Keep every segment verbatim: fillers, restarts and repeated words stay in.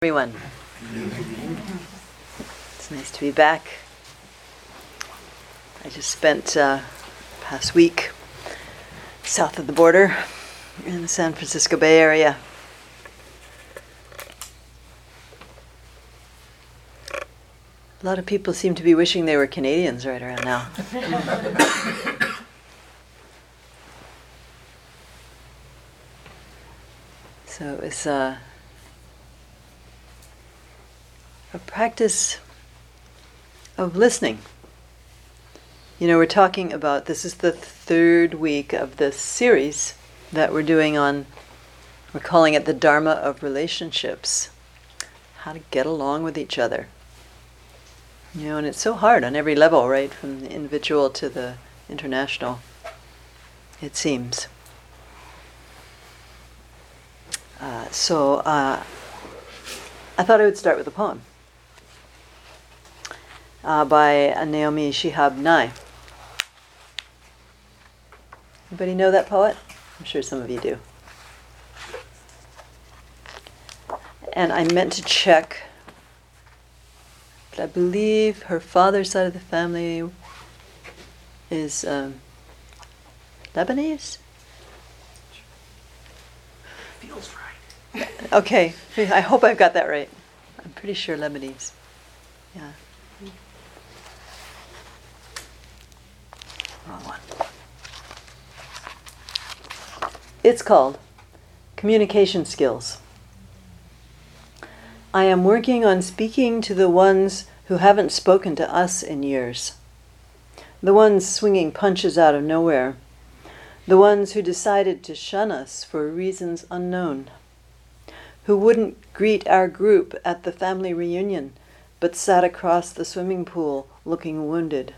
Everyone. It's nice to be back. I just spent uh, past week south of the border in the San Francisco Bay Area. A lot of people seem to be wishing they were Canadians right around now. So it was uh, a practice of listening. You know, we're talking about, this is the third week of this series that we're doing on, we're calling it the Dharma of Relationships. How to get along with each other. You know, and it's so hard on every level, right? From the individual to the international, it seems. Uh, so, uh, I thought I would start with a poem. Uh, by uh, Naomi Shihab Nye. Anybody know that poet? I'm sure some of you do. And I meant to check, but I believe her father's side of the family is um, Lebanese? Feels right. Okay, I hope I've got that right. I'm pretty sure Lebanese. Yeah. Wrong one. It's called Communication Skills. I am working on speaking to the ones who haven't spoken to us in years. The ones swinging punches out of nowhere. The ones who decided to shun us for reasons unknown. Who wouldn't greet our group at the family reunion, but sat across the swimming pool looking wounded.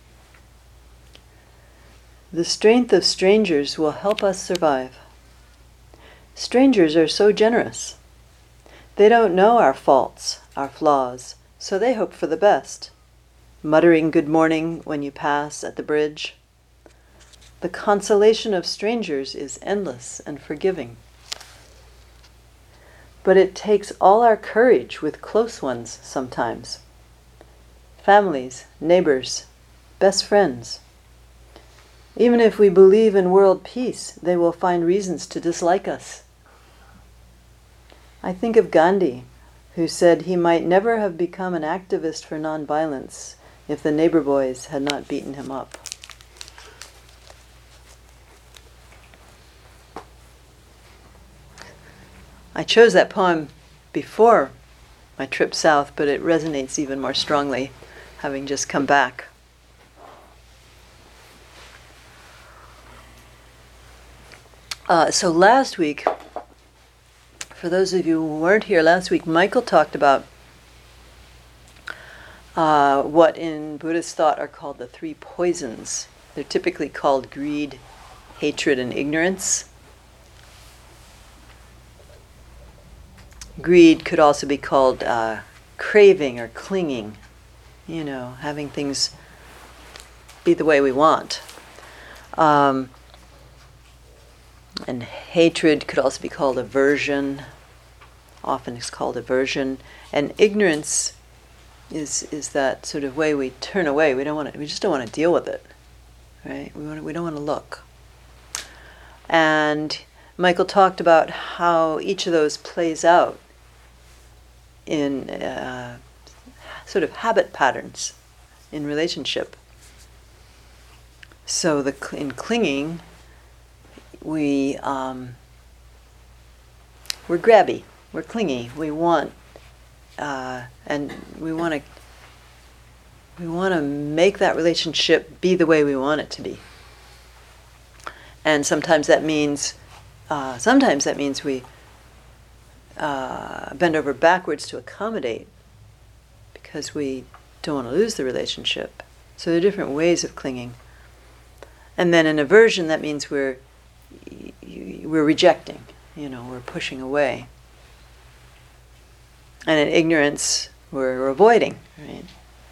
The strength of strangers will help us survive. Strangers are so generous. They don't know our faults, our flaws, so they hope for the best, muttering good morning when you pass at the bridge. The consolation of strangers is endless and forgiving. But it takes all our courage with close ones sometimes. Families, neighbors, best friends. Even if we believe in world peace, they will find reasons to dislike us. I think of Gandhi, who said he might never have become an activist for nonviolence if the neighbor boys had not beaten him up. I chose that poem before my trip south, but it resonates even more strongly, having just come back. Uh, so last week, for those of you who weren't here last week, Michael talked about uh, what in Buddhist thought are called the three poisons. They're typically called greed, hatred, and ignorance. Greed could also be called uh, craving or clinging, you know, having things be the way we want. Um, And hatred could also be called aversion. Often it's called aversion. And ignorance is is that sort of way we turn away. We don't want to. We just don't want to deal with it, right? We want. We don't want to look. And Michael talked about how each of those plays out in uh, sort of habit patterns in relationship. So the in clinging. We, um, we're grabby, we're clingy, we want, uh, and we want to, we want to make that relationship be the way we want it to be. And sometimes that means, uh, sometimes that means we uh, bend over backwards to accommodate because we don't want to lose the relationship. So there are different ways of clinging. And then in aversion, that means we're we're rejecting, you know, we're pushing away. And in ignorance, we're avoiding, right?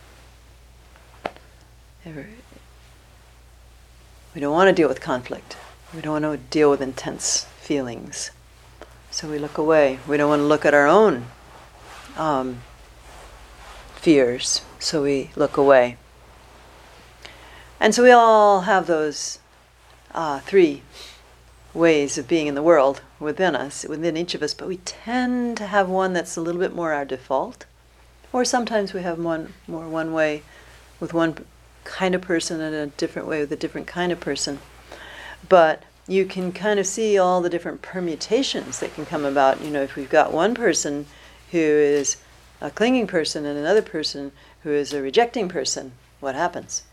We don't want to deal with conflict. We don't want to deal with intense feelings. So we look away. We don't want to look at our own um, fears, so we look away. And so we all have those uh, three ways of being in the world within us, within each of us, but we tend to have one that's a little bit more our default, or sometimes we have one more one way with one kind of person and a different way with a different kind of person. But you can kind of see all the different permutations that can come about. You know, if we've got one person who is a clinging person and another person who is a rejecting person, what happens?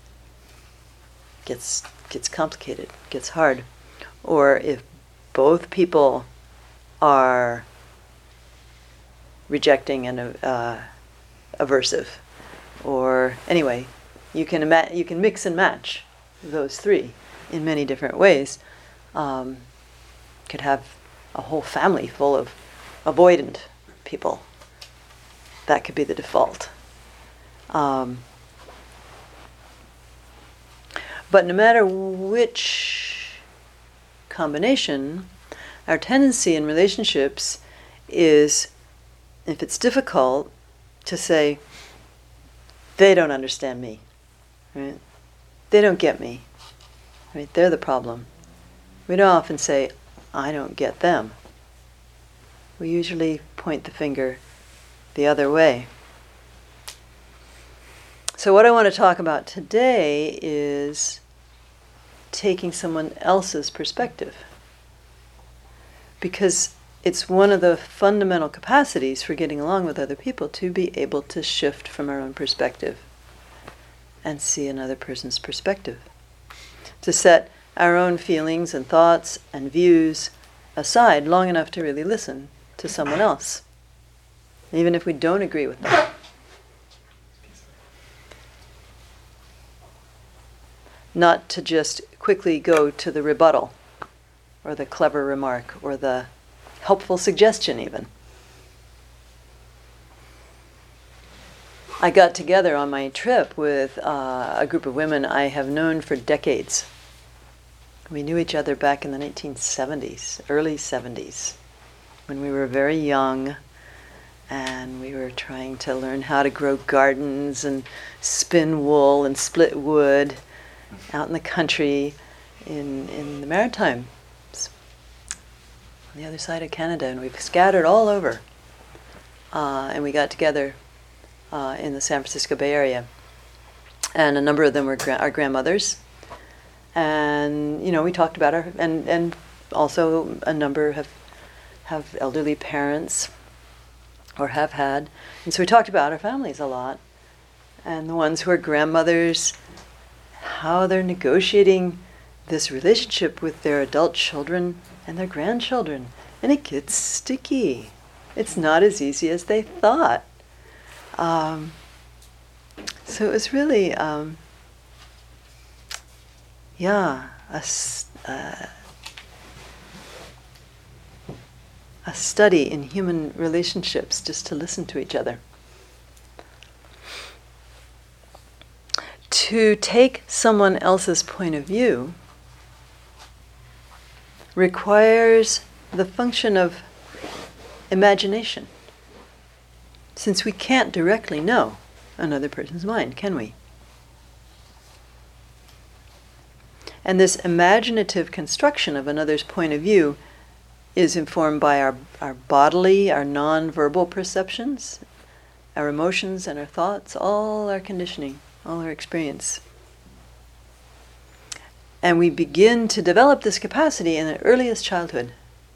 Gets gets complicated, gets hard. Or if both people are rejecting and uh, aversive, or anyway, you can ima- you can mix and match those three in many different ways. Um, could have a whole family full of avoidant people. That could be the default. Um, but no matter which combination, our tendency in relationships is, if it's difficult, to say, they don't understand me, right? They don't get me, right? They're the problem. We don't often say, I don't get them. We usually point the finger the other way. So what I want to talk about today is taking someone else's perspective, because it's one of the fundamental capacities for getting along with other people, to be able to shift from our own perspective and see another person's perspective, to set our own feelings and thoughts and views aside long enough to really listen to someone else, even if we don't agree with them. Not to just quickly go to the rebuttal, or the clever remark, or the helpful suggestion even. I got together on my trip with uh, a group of women I have known for decades. We knew each other back in the nineteen seventies, early seventies, when we were very young, and we were trying to learn how to grow gardens and spin wool and split wood out in the country in, in the Maritimes, on the other side of Canada, and we've scattered all over. Uh, and we got together uh, in the San Francisco Bay Area. And a number of them were gra- our grandmothers. And, you know, we talked about our, and, and also a number have, have elderly parents, or have had. And so we talked about our families a lot. And the ones who are grandmothers, how they're negotiating this relationship with their adult children and their grandchildren. And it gets sticky. It's not as easy as they thought. Um, so it was really, um, yeah, a, uh, a study in human relationships, just to listen to each other. To take someone else's point of view requires the function of imagination, since we can't directly know another person's mind, can we? And this imaginative construction of another's point of view is informed by our, our bodily, our non-verbal perceptions, our emotions and our thoughts, all our conditioning, all our experience. And we begin to develop this capacity in the earliest childhood,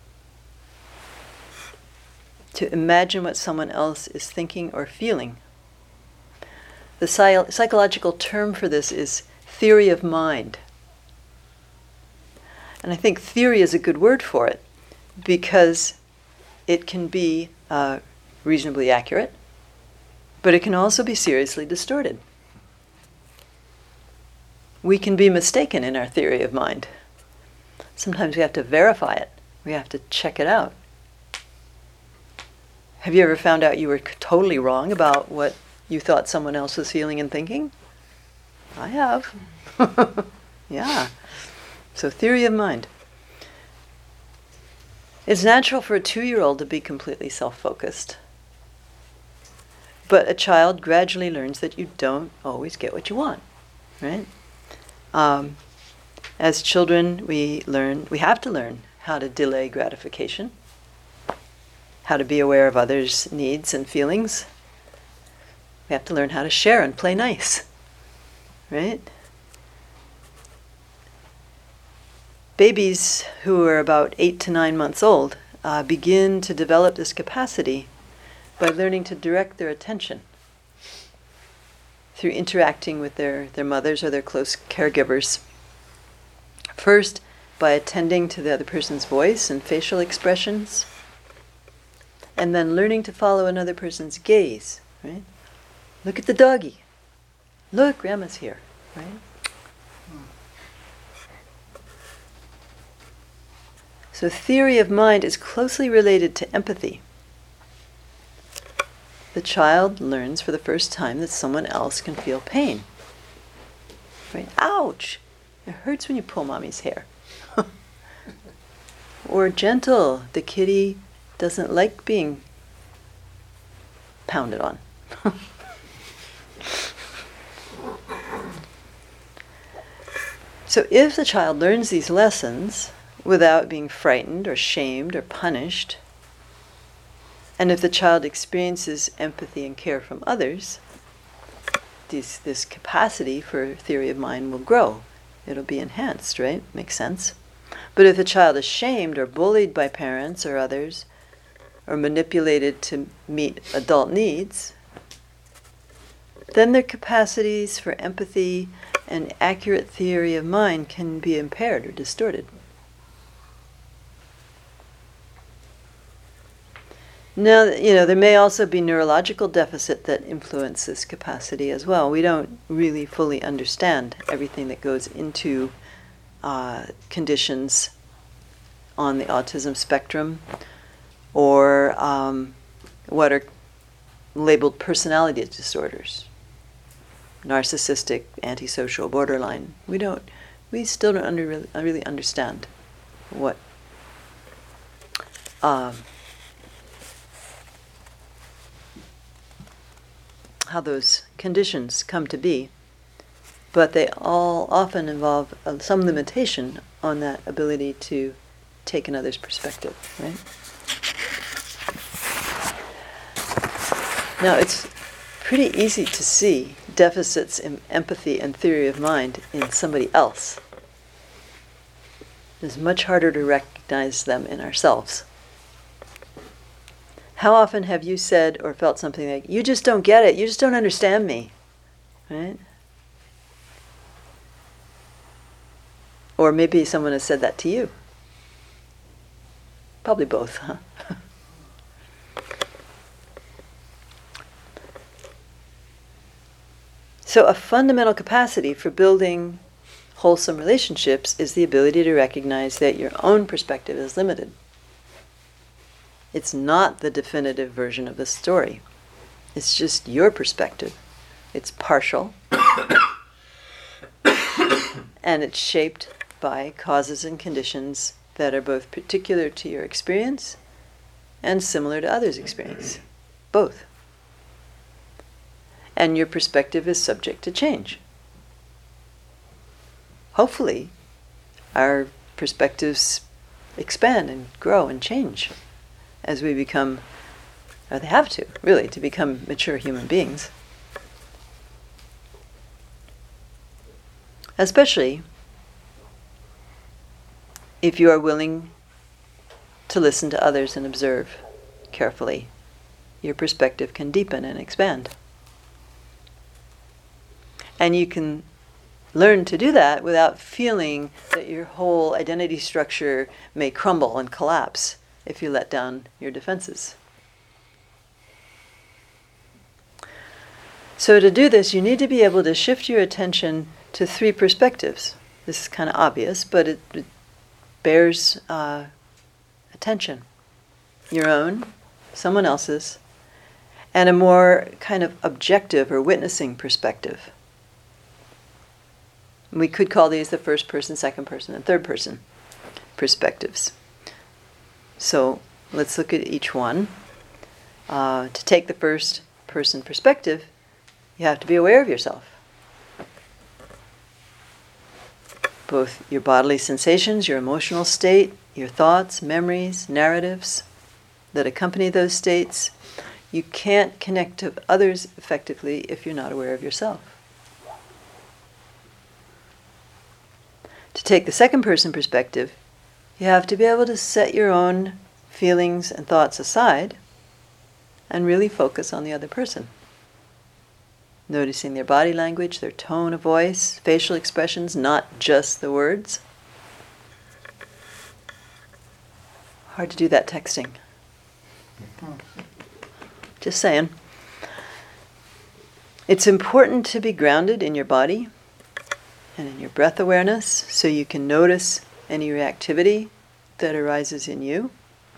to imagine what someone else is thinking or feeling. The psy- psychological term for this is theory of mind. And I think theory is a good word for it, because it can be uh, reasonably accurate, but it can also be seriously distorted. We can be mistaken in our theory of mind. Sometimes we have to verify it. We have to check it out. Have you ever found out you were totally wrong about what you thought someone else was feeling and thinking? I have. Yeah. So theory of mind. It's natural for a two-year-old to be completely self-focused. But a child gradually learns that you don't always get what you want, right? Um, as children, we learn, we have to learn how to delay gratification, how to be aware of others' needs and feelings. We have to learn how to share and play nice, right? Babies who are about eight to nine months old uh, begin to develop this capacity by learning to direct their attention through interacting with their, their mothers or their close caregivers. First, by attending to the other person's voice and facial expressions, and then learning to follow another person's gaze, right? Look at the doggy. Look, Grandma's here, right? So theory of mind is closely related to empathy. The child learns for the first time that someone else can feel pain. Right? Ouch! It hurts when you pull mommy's hair. Or gentle, the kitty doesn't like being pounded on. So if the child learns these lessons without being frightened or shamed or punished, and if the child experiences empathy and care from others, this, this capacity for theory of mind will grow. It'll be enhanced, right? Makes sense. But if the child is shamed or bullied by parents or others, or manipulated to meet adult needs, then their capacities for empathy and accurate theory of mind can be impaired or distorted. Now, you know, there may also be neurological deficit that influence this capacity as well. We don't really fully understand everything that goes into uh, conditions on the autism spectrum, or um, what are labeled personality disorders, narcissistic, antisocial, borderline. We don't, we still don't under, really, really understand what um, how those conditions come to be, but they all often involve uh, some limitation on that ability to take another's perspective, right? Now, it's pretty easy to see deficits in empathy and theory of mind in somebody else. It's much harder to recognize them in ourselves. How often have you said or felt something like, "You just don't get it, you just don't understand me," right? Or maybe someone has said that to you. Probably both, huh? So a fundamental capacity for building wholesome relationships is the ability to recognize that your own perspective is limited. It's not the definitive version of the story. It's just your perspective. It's partial. And it's shaped by causes and conditions that are both particular to your experience and similar to others' experience. Both. And your perspective is subject to change. Hopefully, our perspectives expand and grow and change as we become, or they have to, really, to become mature human beings. Especially if you are willing to listen to others and observe carefully, your perspective can deepen and expand. And you can learn to do that without feeling that your whole identity structure may crumble and collapse if you let down your defenses. So to do this, you need to be able to shift your attention to three perspectives. This is kind of obvious, but it, it bears uh, attention. Your own, someone else's, and a more kind of objective or witnessing perspective. We could call these the first person, second person, and third person perspectives. So let's look at each one. Uh, to take the first person perspective, you have to be aware of yourself. Both your bodily sensations, your emotional state, your thoughts, memories, narratives that accompany those states. You can't connect to others effectively if you're not aware of yourself. To take the second person perspective, you have to be able to set your own feelings and thoughts aside and really focus on the other person. Noticing their body language, their tone of voice, facial expressions, not just the words. Hard to do that texting. Just saying. It's important to be grounded in your body and in your breath awareness so you can notice any reactivity that arises in you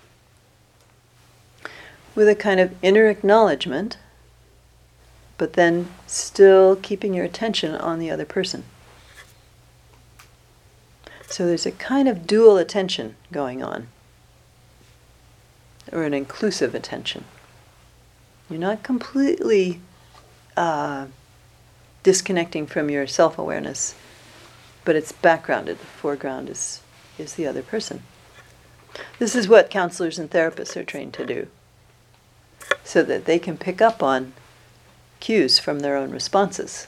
with a kind of inner acknowledgement, but then still keeping your attention on the other person. So there's a kind of dual attention going on, or an inclusive attention. You're not completely uh, disconnecting from your self-awareness, but it's backgrounded. The foreground is, is the other person. This is what counselors and therapists are trained to do, so that they can pick up on cues from their own responses.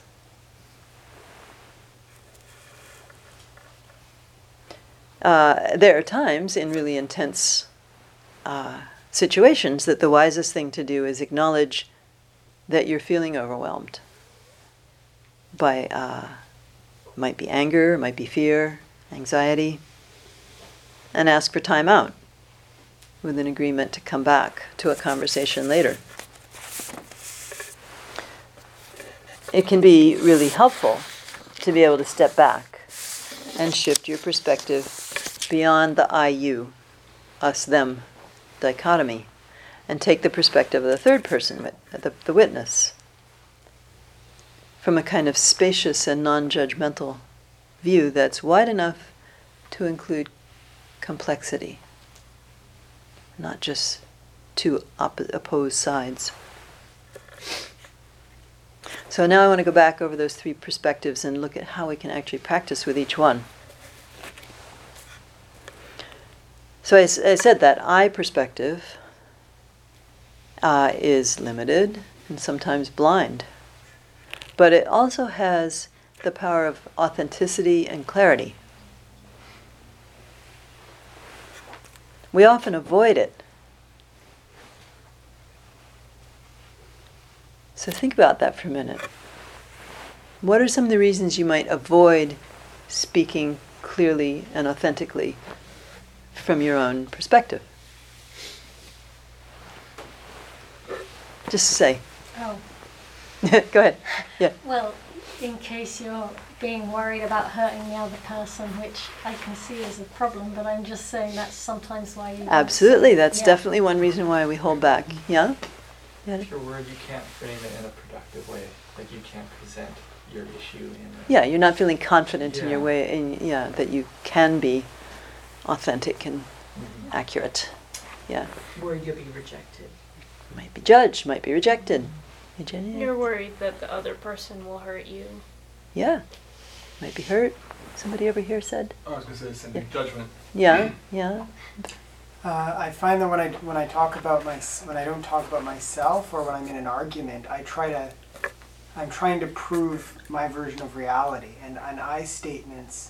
Uh, there are times in really intense uh, situations that the wisest thing to do is acknowledge that you're feeling overwhelmed by, uh, might be anger, might be fear, anxiety, and ask for time out with an agreement to come back to a conversation later. It can be really helpful to be able to step back and shift your perspective beyond the I-you, us-them dichotomy, and take the perspective of the third person, the, the witness, from a kind of spacious and non-judgmental view that's wide enough to include complexity, not just two op- opposed sides. So now I want to go back over those three perspectives and look at how we can actually practice with each one. So I, I said that I perspective uh, is limited and sometimes blind, but it also has the power of authenticity and clarity. We often avoid it. So think about that for a minute. What are some of the reasons you might avoid speaking clearly and authentically from your own perspective? Just say. Oh. Go ahead. Yeah. Well, in case you're being worried about hurting the other person, which I can see as a problem, but I'm just saying that's sometimes why you... Absolutely. That's yeah. definitely one reason why we hold back. Yeah? Yeah. If you're worried, you can't frame it in a productive way. Like you can't present your issue in a... Yeah, you're not feeling confident in Yeah. your way, in, yeah, that you can be authentic and Mhm. accurate. Yeah. Worried you'll be rejected. Might be judged, might be rejected. Hey, Jenny? You're worried that the other person will hurt you. Yeah. Might be hurt. Somebody over here said? I was going to say sending Yeah. judgment. Yeah, yeah. Uh, I find that when I when I talk about my when I don't talk about myself or when I'm in an argument, I try to I'm trying to prove my version of reality, and an I statements.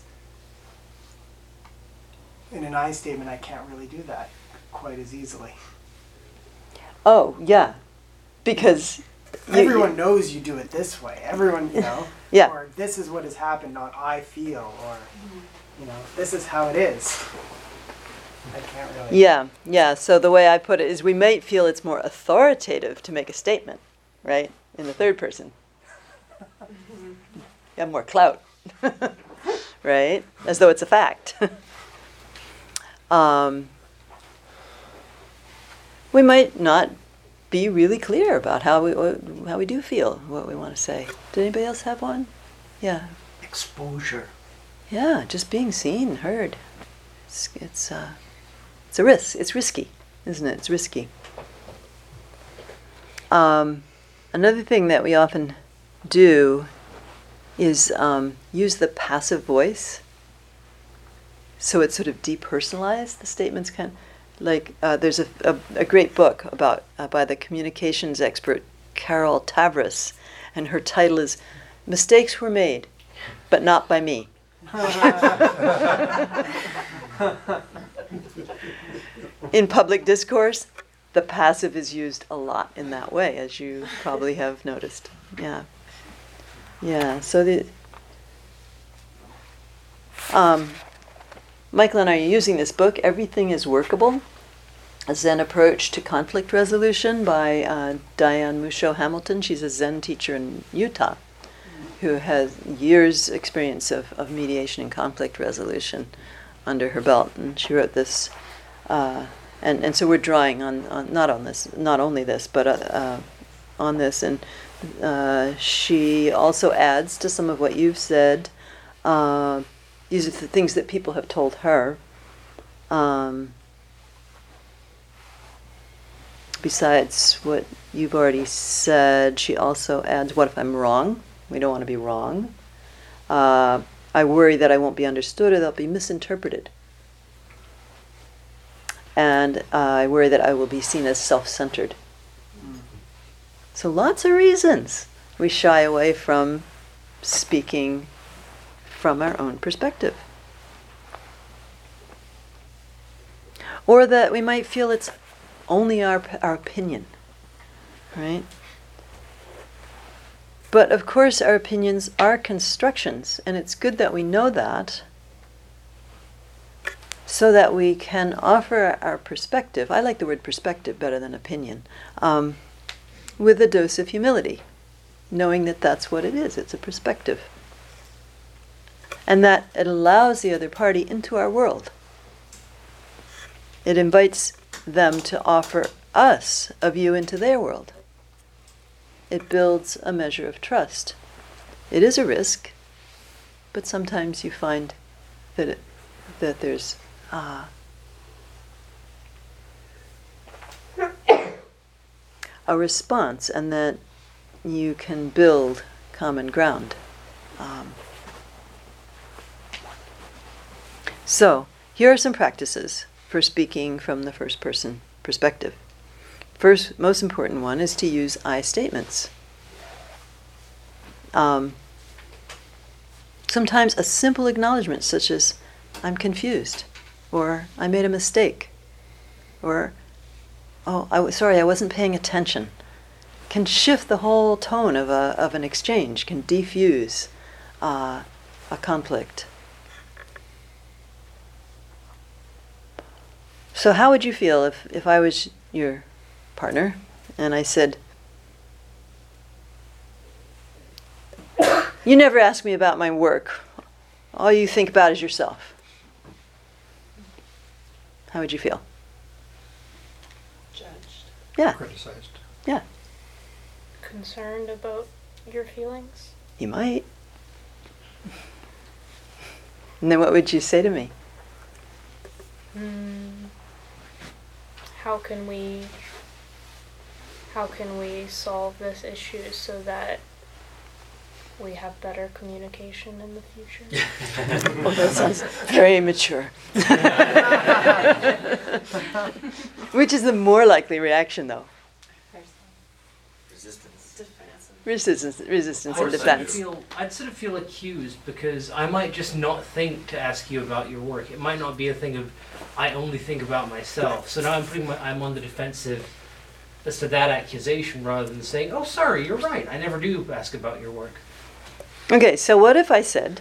In an I statement, I can't really do that quite as easily. Oh, yeah. Because you- Everyone knows you do it this way. Everyone, you know. Yeah. Or this is what has happened, not I feel, or you know, this is how it is. I can't really. Yeah, yeah. So the way I put it is we might feel it's more authoritative to make a statement, right? In the third person. You have more clout, right? As though it's a fact. um, we might not be really clear about how we how we do feel, what we want to say. Did anybody else have one? Yeah. Exposure. Yeah, just being seen, heard. It's it's uh, it's a risk. It's risky, isn't it? It's risky. Um, another thing that we often do is um, use the passive voice. So it's sort of depersonalized. The statements kind of, like uh, there's a, a, a great book about uh, by the communications expert Carol Tavris, and her title is "Mistakes Were Made, but Not by Me." In public discourse, the passive is used a lot in that way, as you probably have noticed. Yeah. Yeah, so the um, Michael and I are using this book, Everything is Workable, a Zen Approach to Conflict Resolution by uh, Diane Musho Hamilton. She's a Zen teacher in Utah who has years experience of, of mediation and conflict resolution under her belt. And she wrote this, uh, and, and so we're drawing on, on, not on this, not only this, but uh, uh, on this. And uh, she also adds to some of what you've said. Uh, these are the things that people have told her. Um, besides what you've already said, she also adds, what if I'm wrong? We don't want to be wrong. Uh, I worry that I won't be understood or they'll be misinterpreted. And uh, I worry that I will be seen as self-centered. So lots of reasons we shy away from speaking from our own perspective. Or that we might feel it's only our our opinion, right? But of course our opinions are constructions, and it's good that we know that so that we can offer our perspective. I like the word perspective better than opinion, um, with a dose of humility, knowing that that's what it is, it's a perspective. And that it allows the other party into our world. It invites them to offer us a view into their world. It builds a measure of trust. It is a risk, but sometimes you find that it, that there's uh, a response, and that you can build common ground. Um, so, here are some practices for speaking from the first person perspective. First, most important one is to use I statements. Um, sometimes a simple acknowledgement such as, I'm confused, or I made a mistake, or, oh, I w- sorry, I wasn't paying attention, can shift the whole tone of a of an exchange, can defuse uh, a conflict. So how would you feel if, if I was your partner and I said, you never ask me about my work. All you think about is yourself. How would you feel? Judged. Yeah. Criticized. Yeah. Concerned about your feelings? You might. And then what would you say to me? Hmm. How can we how can we solve this issue so that we have better communication in the future? Oh, that sounds very mature. Which is the more likely reaction, though? Resistance. Defense. Resistance, resistance I and would sort of defense. feel, I'd sort of feel accused because I might just not think to ask you about your work. It might not be a thing of I only think about myself. So now I'm putting my, I'm on the defensive as to that accusation rather than saying, oh, sorry, you're right. I never do ask about your work. Okay, so what if I said,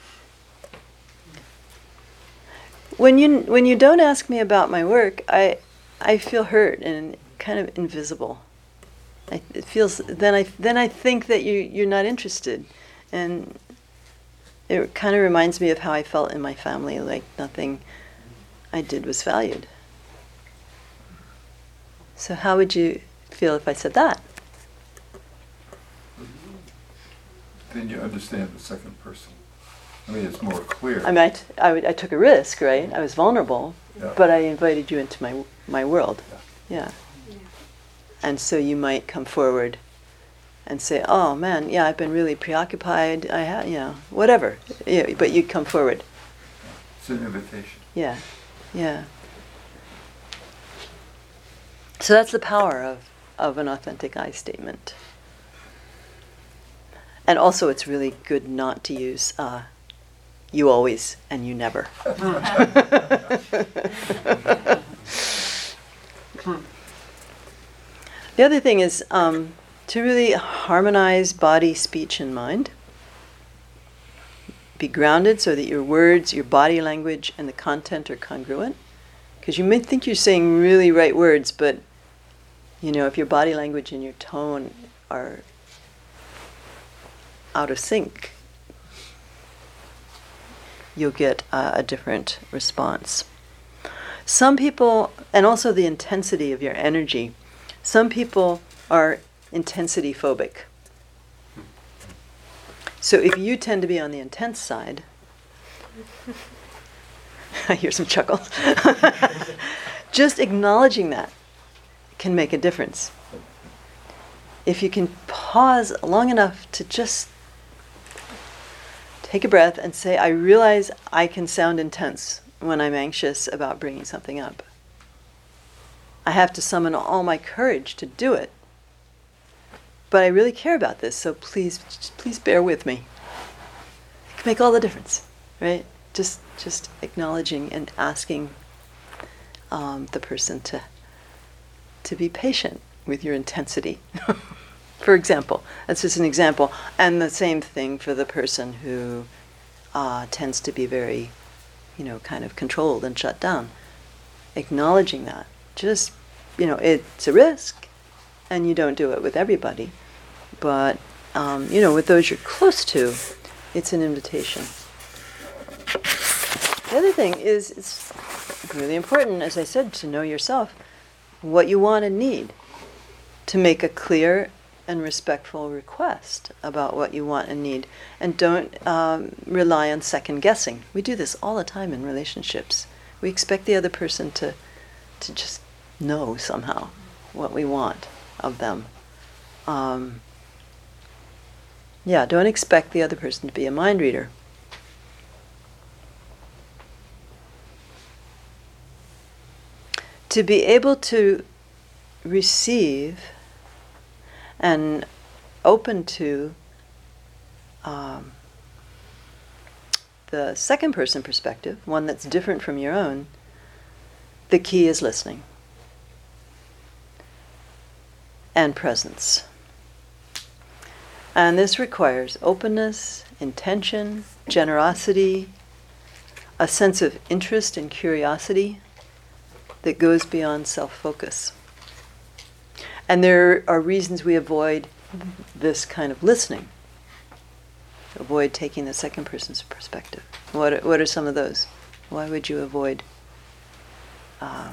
when you when you don't ask me about my work, I I feel hurt and kind of invisible. I, it feels then I then I think that you you're not interested, and it kind of reminds me of how I felt in my family, like nothing I did was valued. So how would you feel if I said that? Then you understand the second person. I mean, it's more clear. I mean, I, t- I, would- I took a risk, right? I was vulnerable, Yeah. but I invited you into my my world. Yeah. Yeah. And so you might come forward and say, "Oh man, yeah, I've been really preoccupied. I have, you know, whatever." Yeah, but you come forward. It's an invitation. Yeah, yeah. So that's the power of, of an authentic I statement. And also, it's really good not to use uh, "you always" and "you never." The other thing is um, to really harmonize body, speech, and mind. Be grounded so that your words, your body language, and the content are congruent. Because you may think you're saying really right words, but you know, if your body language and your tone are out of sync, you'll get uh, a different response. Some people, and also the intensity of your energy, some people are intensity phobic. So if you tend to be on the intense side, I hear some chuckles, just acknowledging that can make a difference. If you can pause long enough to just take a breath and say, I realize I can sound intense when I'm anxious about bringing something up. I have to summon all my courage to do it. But I really care about this, so please, please bear with me. It can make all the difference, right? Just, just acknowledging and asking um, the person to, to be patient with your intensity. For example, that's just an example. And the same thing for the person who uh, tends to be very, you know, kind of controlled and shut down. Acknowledging that. Just, you know, it's a risk, and you don't do it with everybody. But, um, you know, with those you're close to, it's an invitation. The other thing is, it's really important, as I said, to know yourself, what you want and need, to make a clear and respectful request about what you want and need. And don't um, rely on second guessing. We do this all the time in relationships. We expect the other person to, to just know somehow what we want of them. Um, yeah, don't expect the other person to be a mind reader. To be able to receive and open to um, the second person perspective, one that's different from your own, the key is listening and presence. And this requires openness, intention, generosity, a sense of interest and curiosity that goes beyond self-focus. And there are reasons we avoid this kind of listening. Avoid taking the second person's perspective. What are, what are some of those? Why would you avoid uh,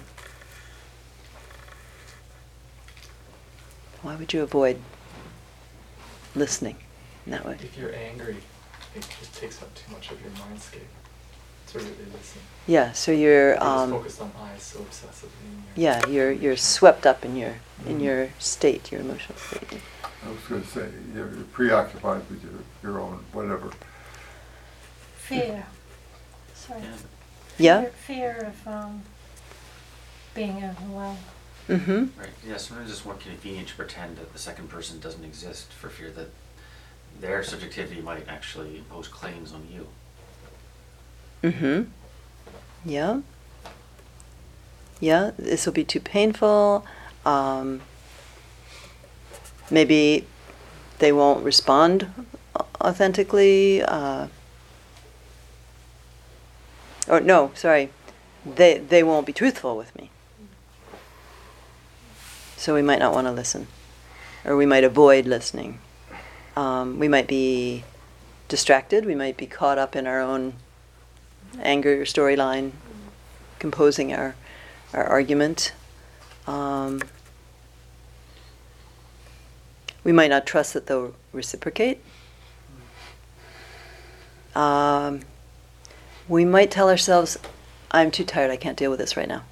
why would you avoid listening in that way? If you're angry, it just takes up too much of your mindscape to really listen. Yeah, so you're You're um, just focused on I so obsessively. In your yeah, you're you're swept up in your in your state, your emotional state. I was going to say, you're preoccupied with your, your own whatever. Fear. Sorry. Yeah? Fear, fear of um, being overwhelmed. Mm-hmm. Right. Yeah, sometimes it's more convenient to pretend that the second person doesn't exist for fear that their subjectivity might actually impose claims on you. Mm-hmm. Yeah. Yeah, this will be too painful. Um, maybe they won't respond authentically. Uh, or no, sorry, they they won't be truthful with me. So we might not want to listen, or we might avoid listening. Um, we might be distracted. We might be caught up in our own anger storyline, composing our our argument. Um, we might not trust that they'll reciprocate. Um, we might tell ourselves, I'm too tired, I can't deal with this right now.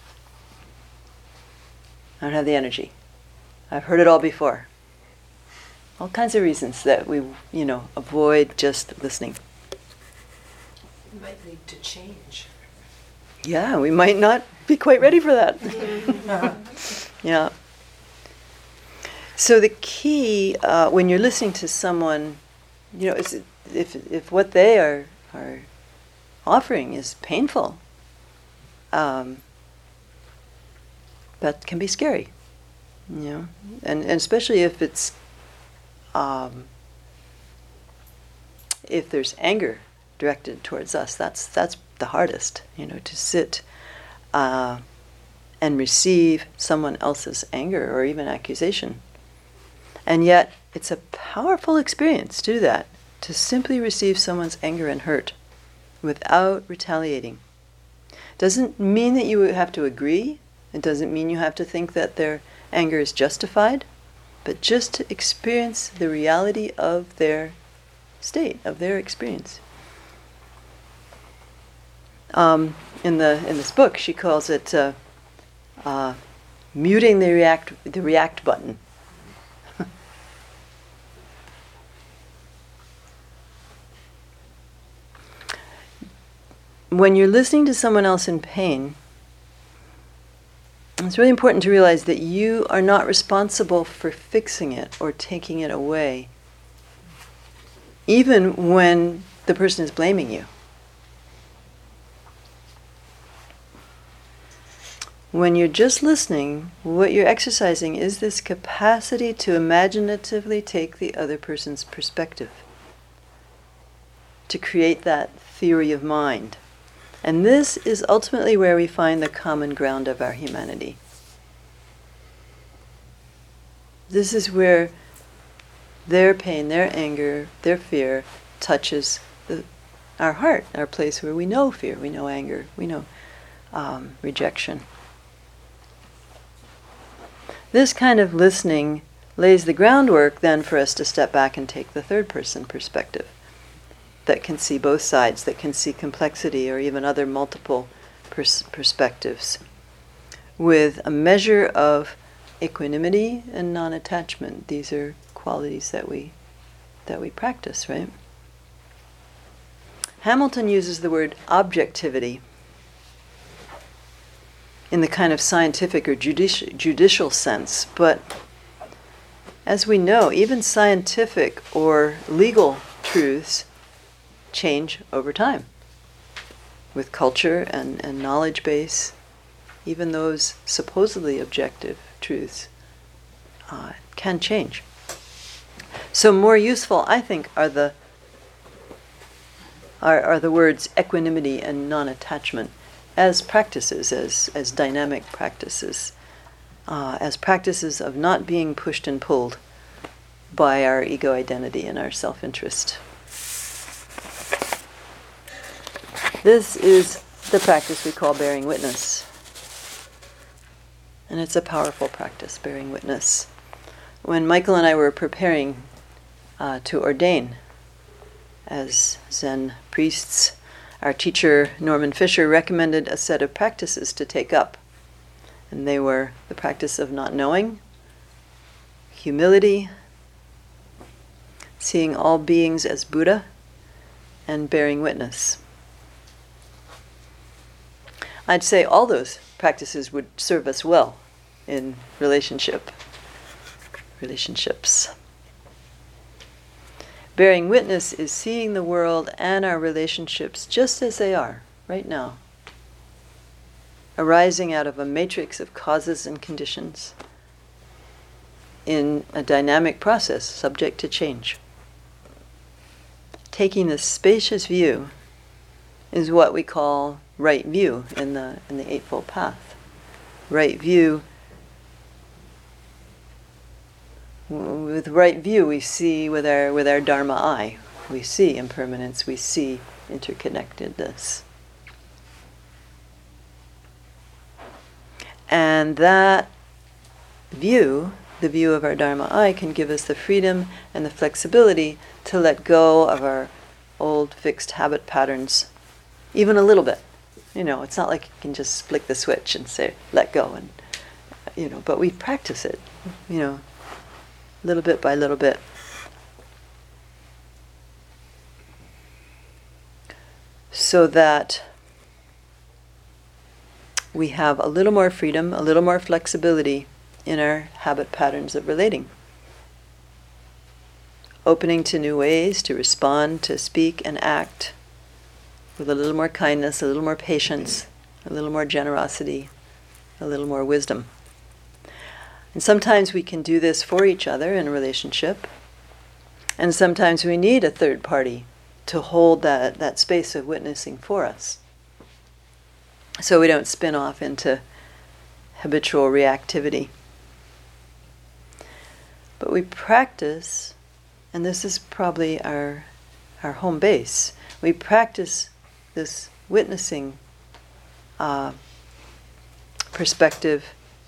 I don't have the energy. I've heard it all before. all kinds of reasons that we, you know, avoid just listening. It might lead to change. Yeah, we might not be quite ready for that. Yeah. So the key uh, when you're listening to someone, you know, is if if what they are are offering is painful, um, that can be scary, you know, and and especially if it's um, if there's anger directed towards us, that's that's the hardest, you know, to sit uh, and receive someone else's anger or even accusation. And yet, it's a powerful experience to do that, to simply receive someone's anger and hurt without retaliating. Doesn't mean that you have to agree. It doesn't mean you have to think that their anger is justified, but just to experience the reality of their state, of their experience. Um, in the in this book, she calls it uh, uh, muting the react the react button. When you're listening to someone else in pain, it's really important to realize that you are not responsible for fixing it or taking it away, even when the person is blaming you. When you're just listening, what you're exercising is this capacity to imaginatively take the other person's perspective, to create that theory of mind. And this is ultimately where we find the common ground of our humanity. This is where their pain, their anger, their fear touches the, our heart, our place where we know fear, we know anger, we know um, rejection. This kind of listening lays the groundwork then for us to step back and take the third person perspective, that can see both sides, that can see complexity or even other multiple pers- perspectives, with a measure of equanimity and non-attachment. These are qualities that we that we practice, right? Hamilton uses the word objectivity in the kind of scientific or judici- judicial sense, but as we know, even scientific or legal truths change over time with culture and, and knowledge base. Even those supposedly objective truths uh, can change. So more useful, I think, are the are, are the words equanimity and non-attachment as practices, as as dynamic practices, uh, as practices of not being pushed and pulled by our ego identity and our self-interest. This is the practice we call bearing witness. And it's a powerful practice, bearing witness. When Michael and I were preparing uh, to ordain as Zen priests, our teacher, Norman Fisher, recommended a set of practices to take up. And they were the practice of not knowing, humility, seeing all beings as Buddha, and bearing witness. I'd say all those practices would serve us well in relationship, relationships. Bearing witness is seeing the world and our relationships just as they are right now, arising out of a matrix of causes and conditions in a dynamic process subject to change. Taking this spacious view is what we call right view in the in the Eightfold Path. Right view. With right view, we see with our with our Dharma eye. We see impermanence. We see interconnectedness. And that view, the view of our Dharma eye, can give us the freedom and the flexibility to let go of our old fixed habit patterns, even a little bit. You know, it's not like you can just flick the switch and say, let go, and you know, but we practice it, you know, little bit by little bit. so that we have a little more freedom, a little more flexibility in our habit patterns of relating. Opening to new ways to respond, to speak and act with a little more kindness, a little more patience, a little more generosity, a little more wisdom. And sometimes we can do this for each other in a relationship, and sometimes we need a third party to hold that, that space of witnessing for us, so we don't spin off into habitual reactivity. But we practice, and this is probably our, our home base, we practice this witnessing uh, perspective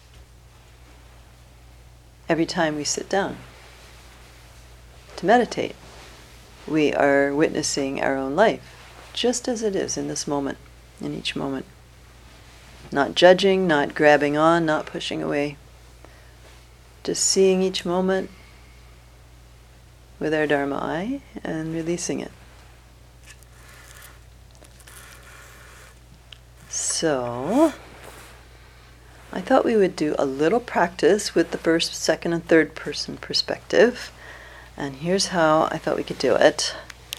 every time we sit down to meditate. We are witnessing our own life just as it is in this moment, in each moment. Not judging, not grabbing on, not pushing away. Just seeing each moment with our Dharma eye and releasing it. So, I thought we would do a little practice with the first, second, and third person perspective. And here's how I thought we could do it.